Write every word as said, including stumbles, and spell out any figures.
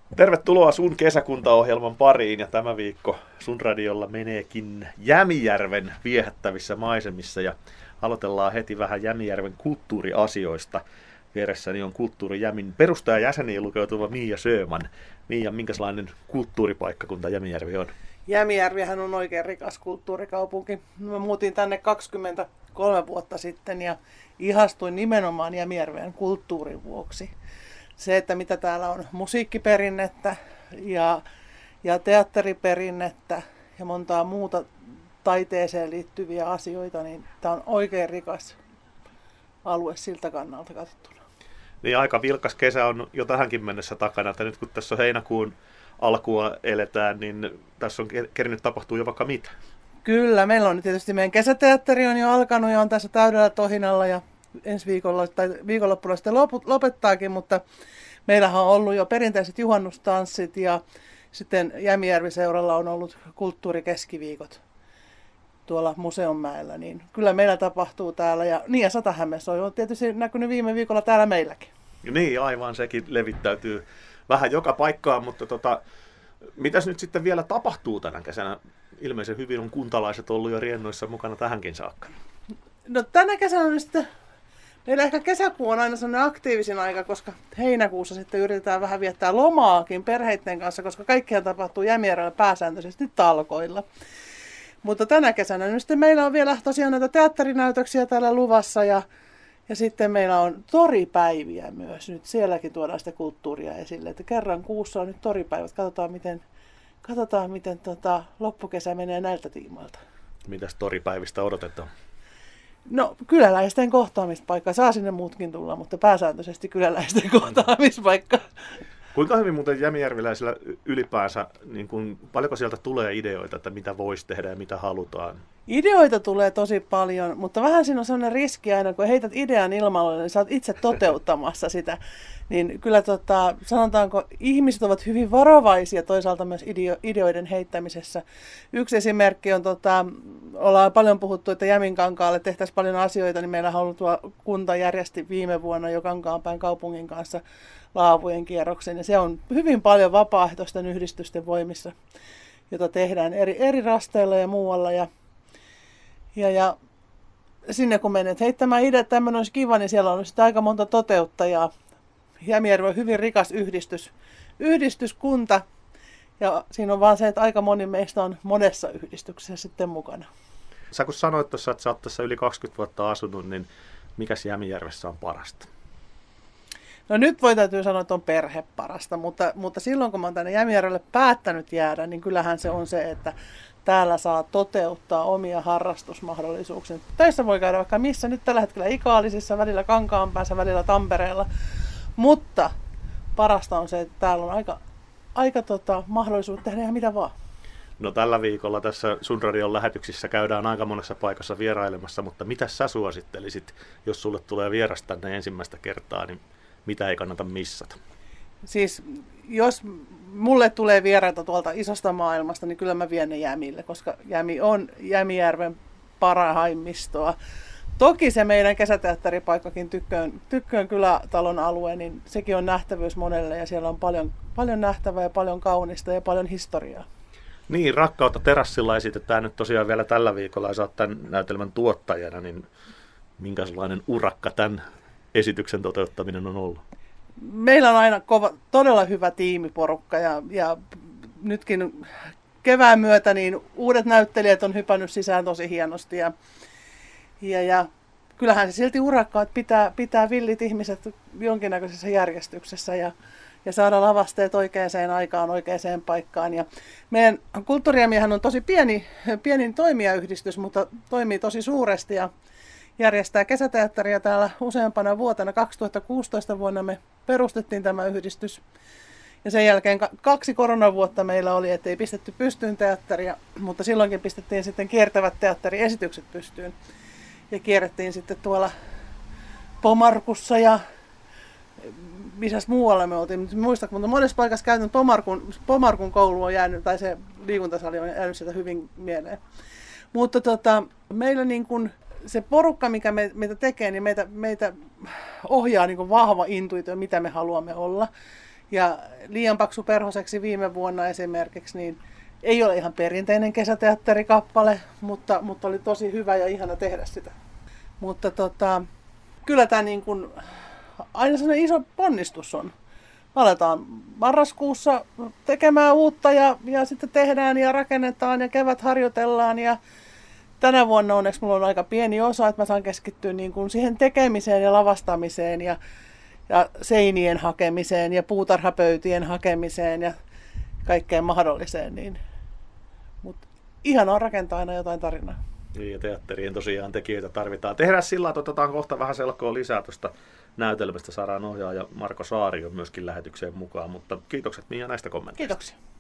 Tervetuloa sun kesäkuntaohjelman pariin ja tämä viikko sun radiolla meneekin Jämijärven viehättävissä maisemissa ja aloitellaan heti vähän Jämijärven kulttuuriasioista. Vieressäni on Kulttuuri Jämin perustajajäseniin lukeutuva Miia Sjöman. Miia, minkälainen kulttuuripaikkakunta Jämijärvi on? Jämijärvihän on oikein rikas kulttuurikaupunki. Mä muutin tänne kaksikymmentäkolme vuotta sitten ja ihastuin nimenomaan Jämijärven kulttuurin vuoksi. Se, että mitä täällä on musiikkiperinnettä ja, ja teatteriperinnettä ja montaa muuta taiteeseen liittyviä asioita, niin tämä on oikein rikas alue siltä kannalta katsottuna. Niin aika vilkas kesä on jo tähänkin mennessä takana, että nyt kun tässä on heinäkuun alkua eletään, niin tässä on kerinyt tapahtua jo vaikka mitä. Kyllä, meillä on tietysti meidän kesäteatteri on jo alkanut ja on tässä täydellä tohinalla ja ensi viikolla tai viikonloppuna sitten lopettaakin, mutta meillähän on ollut jo perinteiset juhannustanssit ja sitten Jämijärvi-seuralla on ollut kulttuurikeskiviikot tuolla Museonmäellä, niin kyllä meillä tapahtuu täällä ja niin ja Satahämeessä on tietysti näkynyt viime viikolla täällä meilläkin. Niin, aivan sekin levittäytyy vähän joka paikkaan, mutta tota, mitäs nyt sitten vielä tapahtuu tänä kesänä? Ilmeisen hyvin on kuntalaiset ollut jo riennoissa mukana tähänkin saakka. No tänä kesänä on sitten, meillä ehkä kesäkuu on aina sellainen aktiivisin aika, koska heinäkuussa sitten yritetään vähän viettää lomaakin perheiden kanssa, koska kaikkihan tapahtuu Jämijärvellä pääsääntöisesti talkoilla. Mutta tänä kesänä nyt sitten meillä on vielä tosiaan näitä teatterinäytöksiä täällä luvassa ja, ja sitten meillä on toripäiviä myös. Nyt sielläkin tuodaan sitä kulttuuria esille, että kerran kuussa on nyt toripäivät. Katsotaan miten, katsotaan, miten tota, loppukesä menee näiltä tiimoilta. Mitäs toripäivistä odotetaan? No kyläläisten kohtaamispaikka. Saa sinne muutkin tulla, mutta pääsääntöisesti kyläläisten kohtaamispaikka. Kuinka hyvin muuten jämijärviläisillä ylipäänsä, niin kun, paljonko sieltä tulee ideoita, että mitä voisi tehdä ja mitä halutaan? Ideoita tulee tosi paljon, mutta vähän siinä on sellainen riski aina, kun heität idean ilmalle, niin sä oot itse toteuttamassa sitä. Niin kyllä tota, sanotaanko, ihmiset ovat hyvin varovaisia toisaalta myös ideo- ideoiden heittämisessä. Yksi esimerkki on, tota, ollaan paljon puhuttu, että Jäminkankaalle tehtäisiin paljon asioita, niin meillä on ollut tuo kunta järjesti viime vuonna jo Kankaanpään kaupungin kanssa laavujen kierroksen. Ja se on hyvin paljon vapaaehtoisten yhdistysten voimissa, jota tehdään eri, eri rasteilla ja muualla. Ja, ja, ja sinne kun menet heittämään idea, että tämmöinen olisi kiva, niin siellä on sitten aika monta toteuttajaa. Jämijärvi on hyvin rikas yhdistys, yhdistyskunta. Ja siinä on vaan se, että aika moni meistä on monessa yhdistyksessä sitten mukana. Sä kun sanoit tuossa, että sä oot tässä yli kaksikymmentä vuotta asunut, niin mikäs Jämijärvessä on parasta? No nyt voi täytyy sanoa, että on perhe parasta, mutta, mutta silloin kun mä oon tänne Jämijärvelle päättänyt jäädä, niin kyllähän se on se, että täällä saa toteuttaa omia harrastusmahdollisuuksia. Töissä voi käydä vaikka missä, nyt tällä hetkellä Ikaalisissa, välillä Kankaanpäässä, välillä Tampereella, mutta parasta on se, että täällä on aika, aika tota, mahdollisuus tehdä ihan mitä vaan. No tällä viikolla tässä sun radion lähetyksissä käydään aika monessa paikassa vierailemassa, mutta mitä sä suosittelisit, jos sulle tulee vieras tänne ensimmäistä kertaa, niin mitä ei kannata missata? Siis jos mulle tulee vieraita tuolta isosta maailmasta, niin kyllä mä vien ne Jämille, koska Jämi on Jämijärven parhaimmistoa. Toki se meidän kesäteatteripaikkakin Tykköön, Tykköön kylätalon alue, niin sekin on nähtävyys monelle ja siellä on paljon, paljon nähtävää ja paljon kaunista ja paljon historiaa. Niin, Rakkautta terassilla esitetään nyt tosiaan vielä tällä viikolla ja sä oot tämän näytelmän tuottajana, niin minkälainen urakka tämän esityksen toteuttaminen on ollut? Meillä on aina kova, todella hyvä tiimiporukka ja, ja nytkin kevään myötä niin uudet näyttelijät on hypännyt sisään tosi hienosti ja, ja, ja kyllähän se silti urakka, että pitää, pitää villit ihmiset jonkinnäköisessä järjestyksessä ja, ja saada lavasteet oikeaan aikaan, oikeaan paikkaan. Ja meidän Kulttuuri-Jämihän on tosi pieni, pienin toimijayhdistys, mutta toimii tosi suuresti ja järjestää kesäteatteria täällä useampana vuotena. kaksituhattakuusitoista vuonna me perustettiin tämä yhdistys. Ja sen jälkeen kaksi koronavuotta meillä oli, ettei pistetty pystyyn teatteria, mutta silloinkin pistettiin sitten kiertävät teatteriesitykset pystyyn. Ja kierrettiin sitten tuolla Pomarkussa ja missäs muualla me oltiin. Muista, mutta monessa paikassa käytän Pomarkun, Pomarkun koulu on jäänyt, tai se liikuntasali on jäänyt sieltä hyvin mieleen. Mutta tota, meillä niin kuin se porukka, mikä me, meitä tekee, niin meitä, meitä ohjaa niin kuin vahva intuitio, mitä me haluamme olla. Ja Liian paksu perhoseksi viime vuonna esimerkiksi, niin ei ole ihan perinteinen kesäteatterikappale, mutta, mutta oli tosi hyvä ja ihana tehdä sitä. Mutta tota, kyllä tämä niin kuin, aina sellainen iso ponnistus on. Me aletaan marraskuussa tekemään uutta ja, ja sitten tehdään ja rakennetaan ja kevät harjoitellaan. Ja tänä vuonna onneksi mulla on aika pieni osa, että mä saan keskittyä niin kuin siihen tekemiseen ja lavastamiseen ja, ja seinien hakemiseen ja puutarhapöytien hakemiseen ja kaikkeen mahdolliseen. Niin. Mutta ihanaa rakentaa aina jotain tarinaa. Niin, ja teatterien tosiaan tekijöitä tarvitaan. Tehdään sillä, että otetaan kohta vähän selkoa lisää tuosta näytelmästä. Saadaan ohjaaja Marko Saari on myöskin lähetykseen mukaan, mutta kiitokset Mia näistä kommenteista. Kiitoksia.